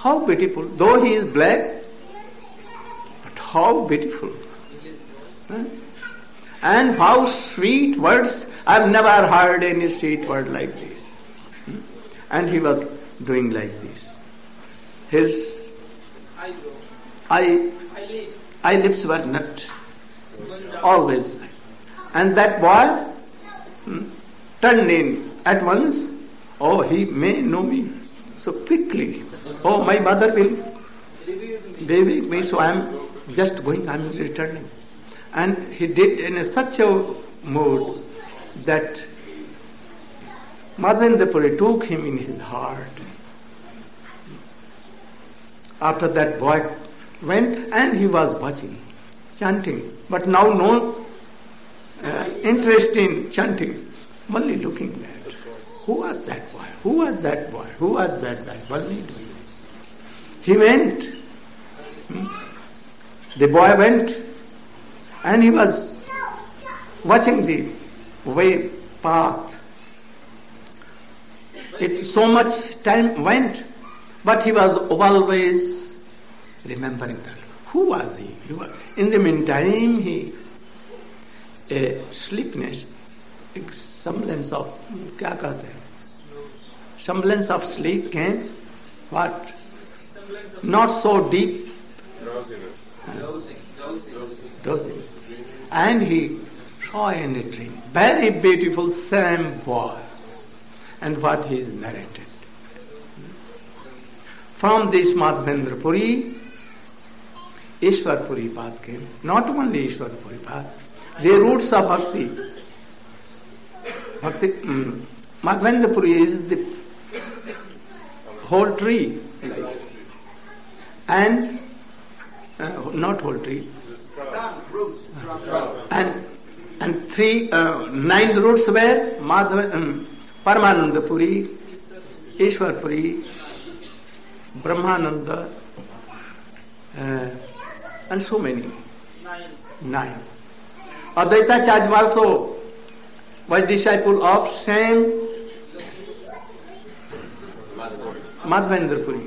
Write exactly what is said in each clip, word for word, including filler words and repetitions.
How beautiful. Though he is black, but how beautiful. Huh? And how sweet words. I've never heard any sweet word like this. Hmm? And he was doing like this. His eye, eyelips were not always. And that boy hmm, turned in at once. Oh, he may know me so quickly. Oh, my mother will leave me, so I am just going, I am returning. And he did in a, such a mood that Madhavendra Puri took him in his heart. After that boy went and he was watching, chanting, but now no uh, interest in chanting, only looking at who was that boy, who was that boy, who was that boy, only doing. He went, hmm? the boy went, and he was watching the way path. It so much time went, but he was always remembering that. Who was he? he was, in the meantime, he a sleepiness, a semblance of क्या कहते हैं? Semblance of sleep came. What? Not so deep. Dozing. Dozing. And he saw in a dream very beautiful same boy, and what he is narrated. From this Madhavendra Puri, Ishwar Puri path came. Not only Ishwar Puri path, the roots of bhakti. Bhakti, um, Madhavendra Puri is the whole tree, like, and uh, not whole tree, and and three uh, nine roots were Madhav, um, Paramananda Puri, Ishwar Puri, Brahmananda, uh, and so many. Nine. Advaita Acharya also was disciple of same Madhavendra Puri.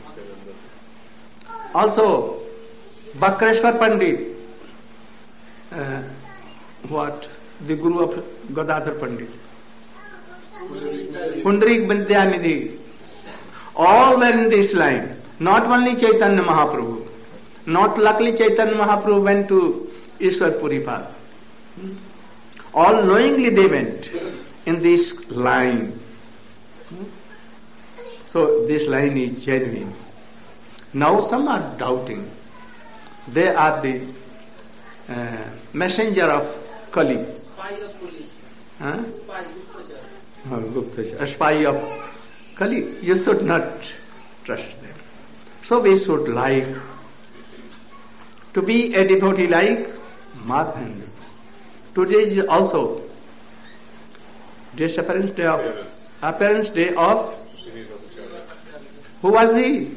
Also, Bakreshwar Pandit, uh, what? The guru of Gadadhar Pandit. Pundarik Vidyanidhi. All were in this line. Not only Chaitanya Mahaprabhu. Not luckily Chaitanya Mahaprabhu went to Ishwar Puri path. All knowingly they went in this line. So this line is genuine. Now some are doubting. They are the uh, messenger of Kali. Spy of police. Huh? Spy, Guptachar. A spy of Kali. You should not trust them. So we should like to be a devotee like Madhavendra. Today is also disappearance day of appearance day of who was he?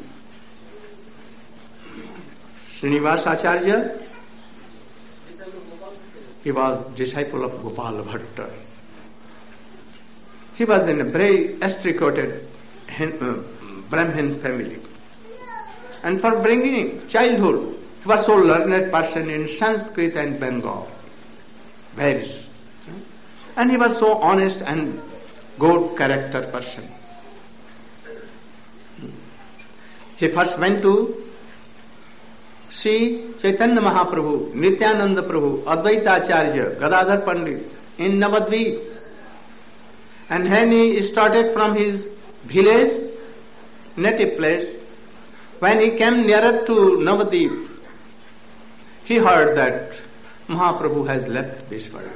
Srinivas Acharya. He was disciple of Gopal Bhatta. He was in a very extricated uh, Brahmin family. And for bringing childhood, he was so learned person in Sanskrit and Bengal. Very. And he was so honest and good character person. He first went to see Chaitanya Mahaprabhu, Nityananda Prabhu, Advaita Acharya, Gadadhar Pandit in Navadvip. And when he started from his village, native place, when he came nearer to Navadvip, he heard that Mahaprabhu has left this world.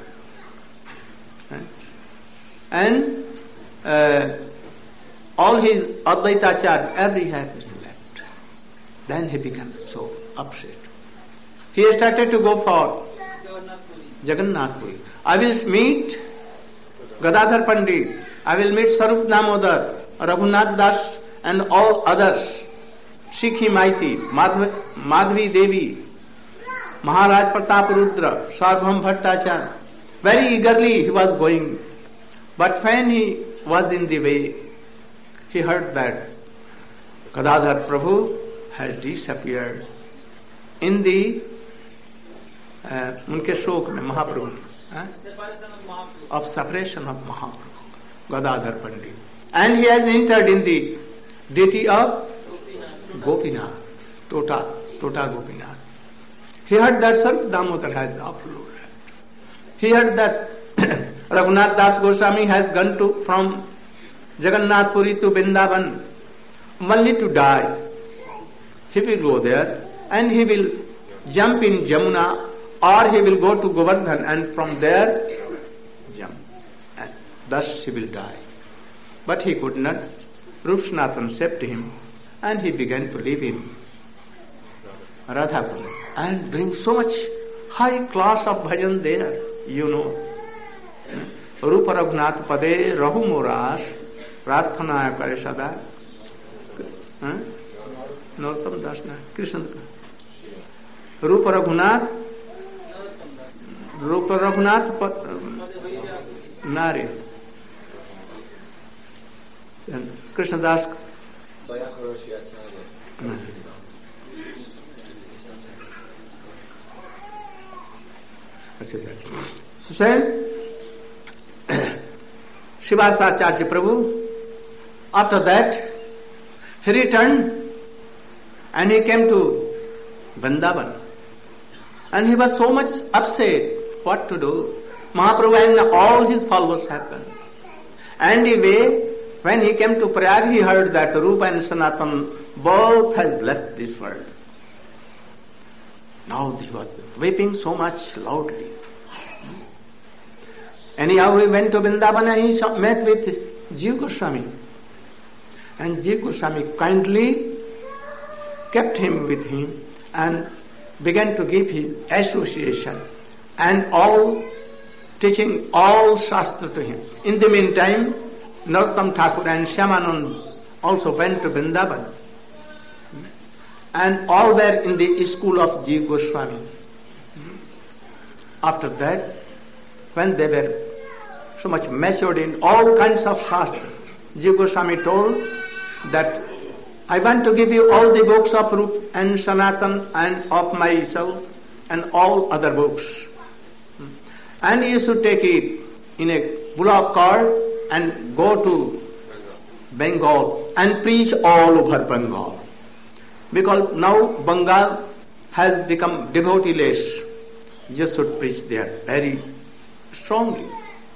And uh, all his Advaita Acharya, every happy left. Then he became so upset. He started to go for Jagannath Puri. I will meet Gadadhar Pandit, I will meet Sarup Damodar, Raghunath Das and all others, Sikhi Maiti, Madhvi, Madhvi Devi, Maharaj Pratap Rudra, Sarvabhauma Bhattacharya. Very eagerly he was going. But when he was in the way, he heard that Gadadhar Prabhu has disappeared in the uh, unke shok mein Mahaprabhu uh, of separation of Mahaprabhu, Gadadhar Pandit. And he has entered in the deity of Gopinath, Tota, Tota Gopinath. He heard that Sarv Damodar has uploaded. He heard that Raghunath Das Goswami has gone to from Jagannath Puri to Vrindavan only to die. He will go there and he will jump in Jamuna, or he will go to Govardhan and from there jump. And thus he will die. But he could not. Rup Sanatan saved him and he began to live in Radhapur and bring so much high class of bhajan there, you know. Rupa Raghunath Pade Rahu Moras Prarthana Kare Sada Narottam Das na Krishna Rupa Raghunath Rupa Raghunath Nari Krishna Das So same Srivasacharya Prabhu, after that he returned and he came to Vrindavan and he was so much upset what to do. Mahaprabhu and all his followers have gone. Anyway, when he came to Prayag, he heard that Rupa and Sanatan both has left this world. Now he was weeping so much loudly. Anyhow, he went to Vrindavan and he met with Jiva Goswami. And Jiva Goswami kindly kept him with him and began to give his association and all teaching all Shastra to him. In the meantime, Narottam Thakur and Shyamanand also went to Vrindavan. And all were in the school of Jiva Goswami. After that, when they were so much matured in all kinds of Shastra, Jiva Goswami told that I want to give you all the books of Rup and Sanatan and of myself and all other books. And you should take it in a bullock cart and go to Bengal and preach all over Bengal. Because now Bengal has become devotee-less. You should preach there very strongly.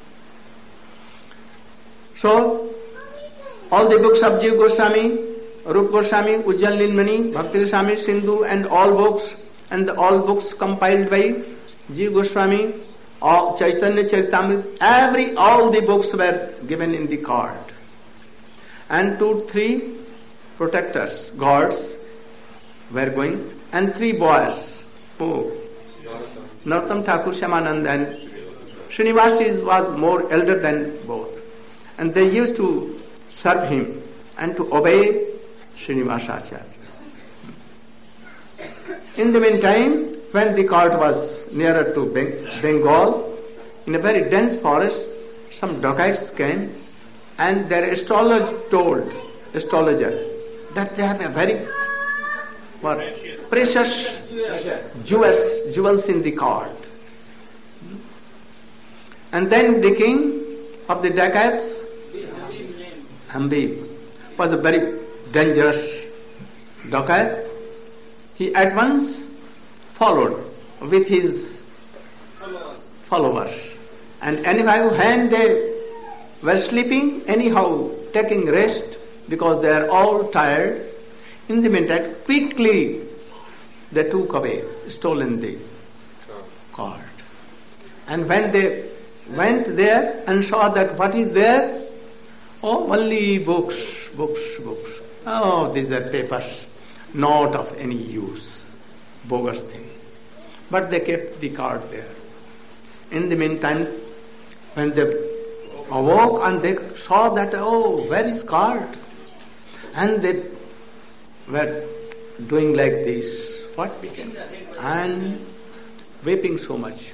So, all the books of Jiva Goswami, Rupa Goswami, Ujjwal Nilmani, Bhakti Goswami, Sindhu and all books, and the, all books compiled by Jiva Goswami, all Chaitanya Charitamrita, every, all the books were given in the cart. And two, three protectors, guards, were going, and three boys, oh, Narottam Thakur, Shyamanand and Srinivas was more elder than both. And they used to serve him and to obey Srinivasacharya. In the meantime, when the cart was nearer to Bengal, in a very dense forest, some dacoits came and their astrologer told, astrologer, that they have a very what, precious jewels, jewels in the cart. And then the king of the dacoits, Hambi, was a very dangerous dacoit. He at once followed with his followers. And anyhow, when they were sleeping, anyhow taking rest because they are all tired, in the meantime, quickly they took away, stolen the cart. And when they went there and saw that what is there, oh, only books, books, books. Oh, these are papers, not of any use, bogus things. But they kept the cart there. In the meantime, when they awoke and they saw that, oh, where is cart? And they were doing like this. What became? And weeping so much.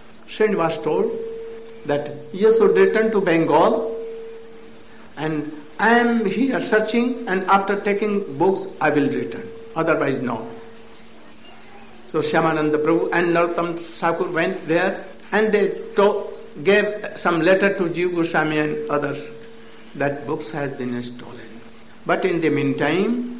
Srinivas told that you should return to Bengal and I am here searching, and after taking books, I will return. Otherwise, no. So Shyamananda Prabhu and Narottam Thakur went there, and they to- gave some letter to Jiva Goswami and others that books has been stolen. But in the meantime,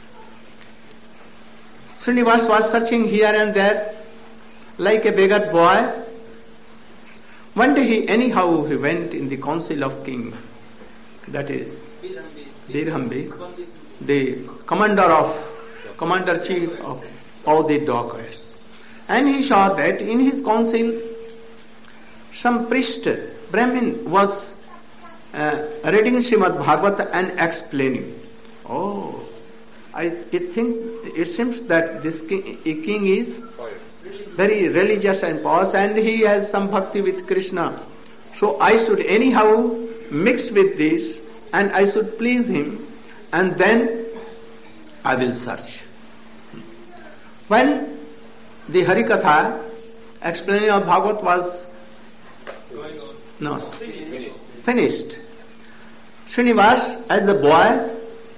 Srinivas was searching here and there like a beggar boy. One day he anyhow he went in the council of king, that is Dirhambi, the commander of commander chief of all the dacoits, and he saw that in his council some priest Brahmin was uh, reading Srimad Bhagavata and explaining. Oh, I it thinks it seems that this king, king is very religious and pious, and he has some bhakti with Krishna. So I should anyhow mix with this, and I should please him, and then I will search. When the Harikatha explaining of Bhagavat was going on. No, Finished. finished, Srinivas, as the boy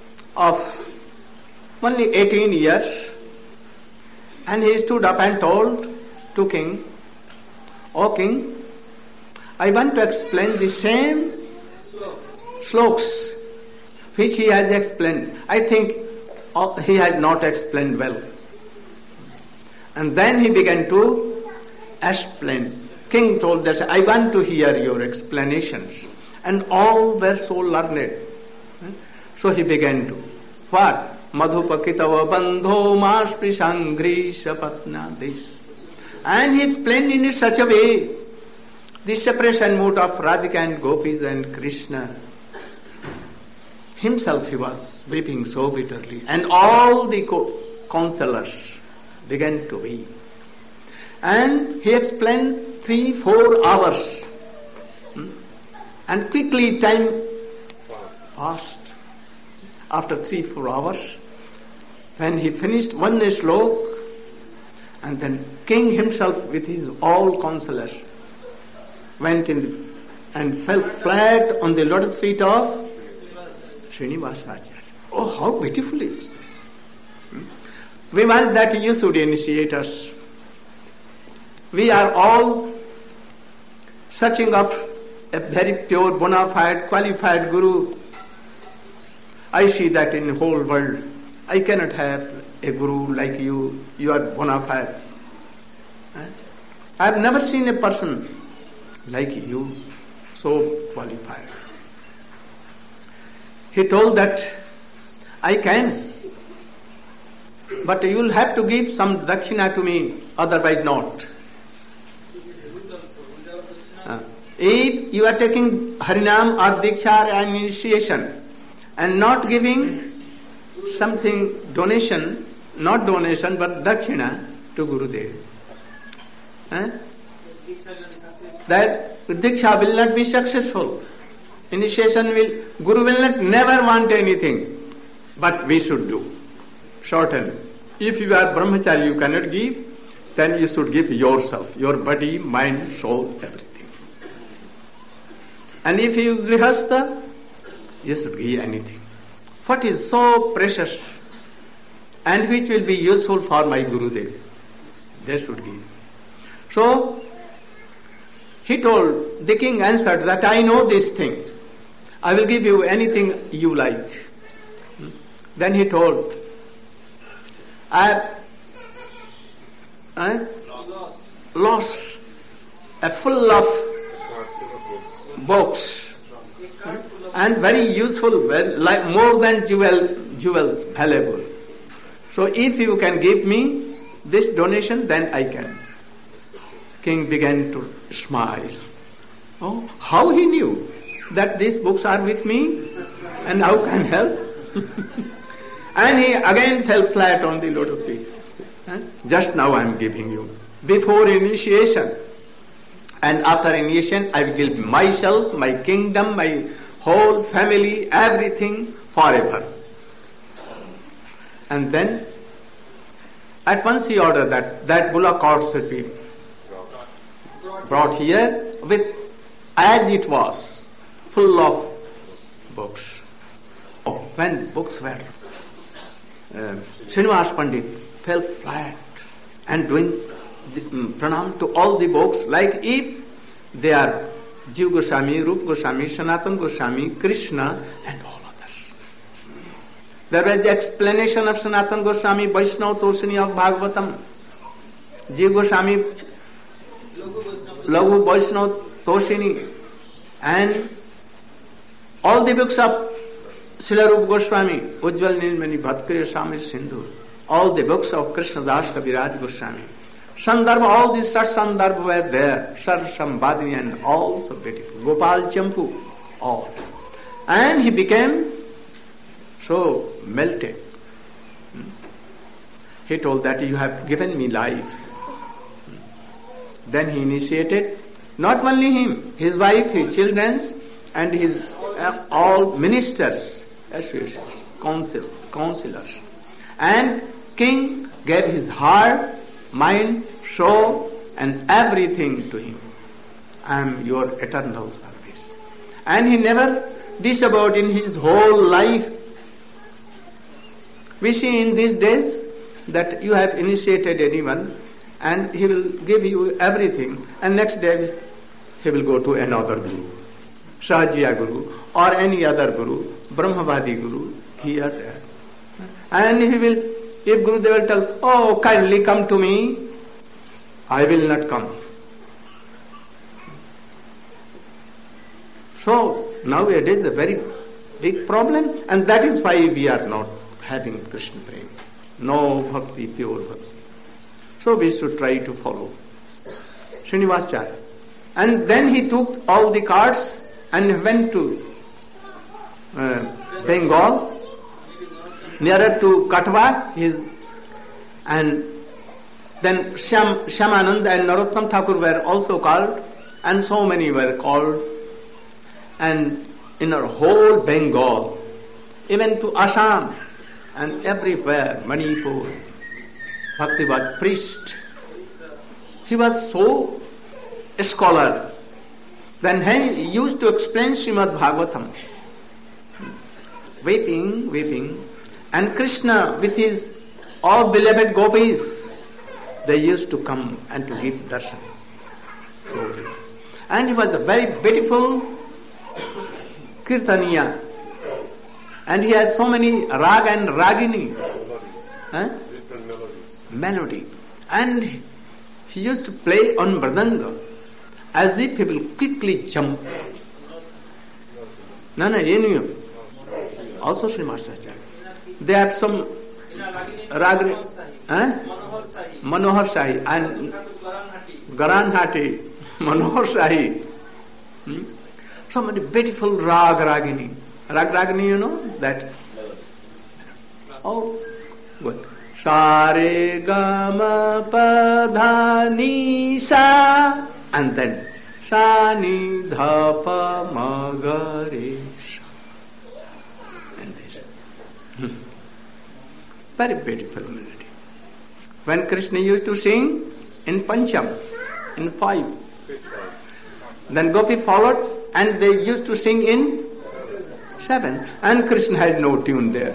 of only eighteen years, and he stood up and told to king, O king, I want to explain the same sloks which he has explained. I think he had not explained well. And then he began to explain. King told that, I want to hear your explanations. And all were so learned. So he began to. What? Madhupakitava bandho masprisangri sapatna, this. And he explained in such a way the separation mood of Radhika and Gopis and Krishna. Himself he was weeping so bitterly, and all the co- counselors began to weep. And he explained three, four hours. Hmm? And quickly time passed. After three, four hours, when he finished one slok, and then king himself with his all counselors went in the, and fell flat on the lotus feet of Srinivasacharya. Oh, how beautiful it is. Hmm? We want that you should initiate us. We are all searching of a very pure, bona fide, qualified guru. I see that in the whole world, I cannot have a guru like you. You are bona fide. I have never seen a person like you, so qualified. He told that, I can, but you will have to give some dakshina to me, otherwise not. Uh, if you are taking Harinam or Diksha and initiation and not giving something donation, not donation but dakshina to Gurudev, uh, that Diksha will not be successful. Initiation will, Guru will not never want anything, but we should do. Shorten. If you are brahmachari, you cannot give, then you should give yourself, your body, mind, soul, everything. And if you grihastha, you should give anything. What is so precious and which will be useful for my Gurudev, they should give. So, he told, the king answered that I know this thing. I will give you anything you like. Then he told, I have eh, lost a full of books eh, and very useful, well, like more than jewel, jewels, valuable. So if you can give me this donation, then I can. King began to smile. Oh, how he knew that these books are with me and how can help? And he again fell flat on the lotus feet. Just now I am giving you. Before initiation and after initiation, I will give myself, my kingdom, my whole family, everything forever. And then at once he ordered that that bullock cart should be brought here with as it was, full of books. when books were, uh, Srinivas Pandit fell flat and doing the, um, pranam to all the books like if they are Jiva Goswami, Rupa Goswami, Sanatana Goswami, Krishna and all others. There was the explanation of Sanatana Goswami, Vaishnava Toshini of Bhagavatam, Jiva Goswami, Laghu Vaishnava Toshini, and all the books of Srila Rupa Goswami, Ujjwal Nilmani, Bhatkriya Swami Sindhu, all the books of Krishna Das Kaviraj Goswami, Sandarbha, all these such Sandarbha were there, Sar Sambhadini and all so beautiful, Gopal Champu, all. And he became so melted. He told that you have given me life. Then he initiated, not only him, his wife, his children, and his uh, all ministers, council, councillors. And king gave his heart, mind, soul, and everything to him. I am your eternal service. And he never disavowed in his whole life. We see in these days that you have initiated anyone and he will give you everything, and next day he will go to another guru, Sahajiya Guru or any other guru, Brahmavadi Guru, here, there. And he will, if Gurudev will tell, oh, kindly come to me, I will not come. So, nowadays a very big problem, and that is why we are not having Krishna Prema. No bhakti, pure bhakti. So we should try to follow Srinivasacharya. And then he took all the cards and went to uh, Bengal, nearer to Katwa, his, and then Shyam, Shyamanand and Narottam Thakur were also called, and so many were called. And in our whole Bengal, even to Assam and everywhere, Manipur, Bhaktivad priest, he was so a scholar. Then he used to explain Srimad Bhagavatam, weeping, weeping, and Krishna with his all beloved gopis, they used to come and to give darshan. And he was a very beautiful kirtaniya, and he has so many rag and ragini, huh? melody, and he used to play on mridanga as if he will quickly jump. No, no, you also Srimad. They have some rag, huh? Manohar Shahi and Garan Hati, Manohar Shahi. Hmm? So many beautiful rag ragini. Rag ragini, you know that? Oh, good. Sare gama pada ni sa, and then sa ni dha pa ma ga re sa. And this. Very beautiful melody. When Krishna used to sing in Pancham, in five, then Gopi followed and they used to sing in seven, and Krishna had no tune there.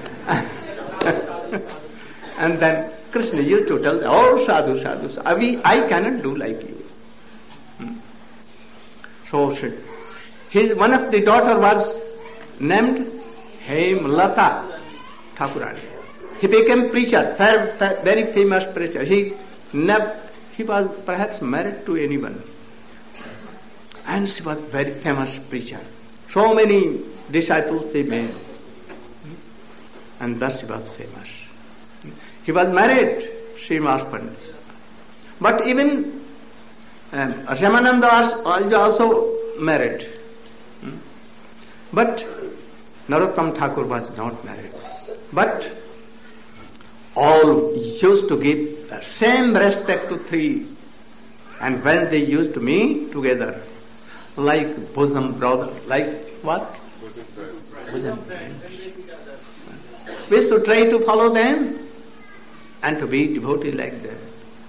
And then Krishna used to tell, oh, sadhu, sadhu, sadhu. I cannot do like you. Hmm. So his one of the daughter was named Hemlata Thakurani. He became preacher, very famous preacher. He never, he was perhaps married to anyone. And she was very famous preacher. So many disciples they made. And thus he was famous. He was married, Srinivas Pandit. But even um, Ramananda was also married. Hmm? But Narottam Thakur was not married. But all used to give the same respect to three. And when they used to meet together, like bosom brother, like what? Bosom friends. We should try to follow them and to be devotee like them.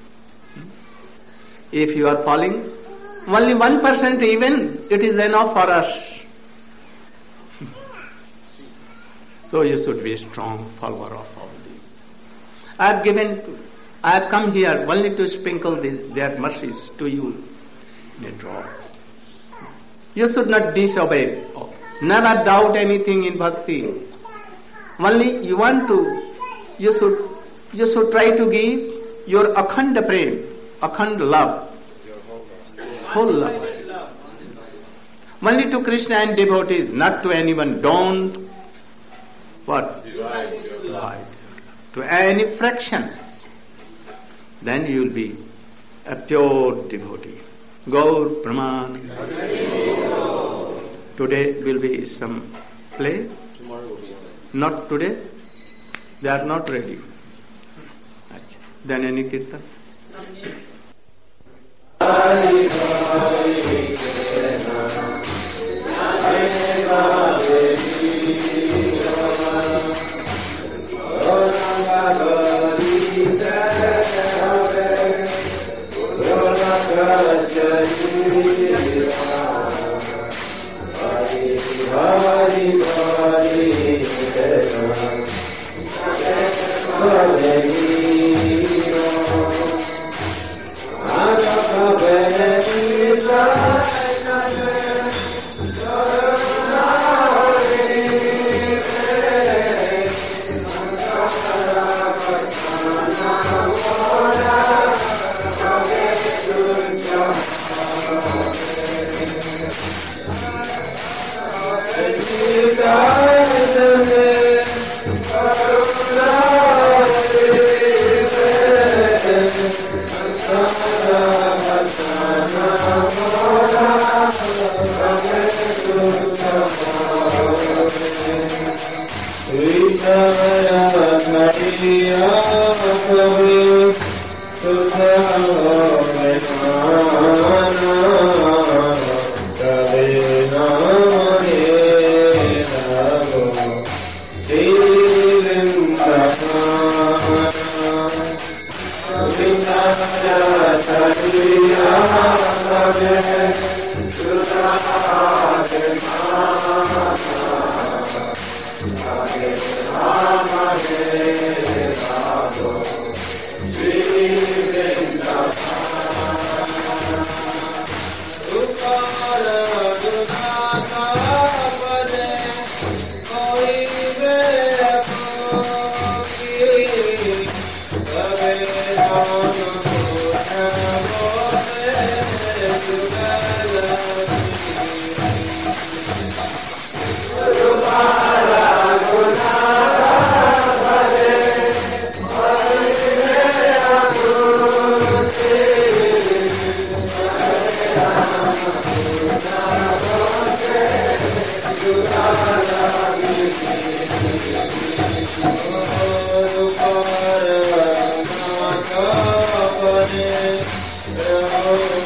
If you are following only one percent even, it is enough for us. So you should be a strong follower of all this. I have given, I have come here only to sprinkle the, their mercies to you in a drop. You should not disobey. Never doubt anything in bhakti. Only you want to, you should, you should try to give your akhanda prem, akhanda love, whole love. Only to Krishna and devotees, not to anyone. Don't, what? Divide. To any fraction. Then you will be a pure devotee. Gaur Praman. Today will be some play. Tomorrow will be. Not today. They are not ready. Then any kirtan. Oh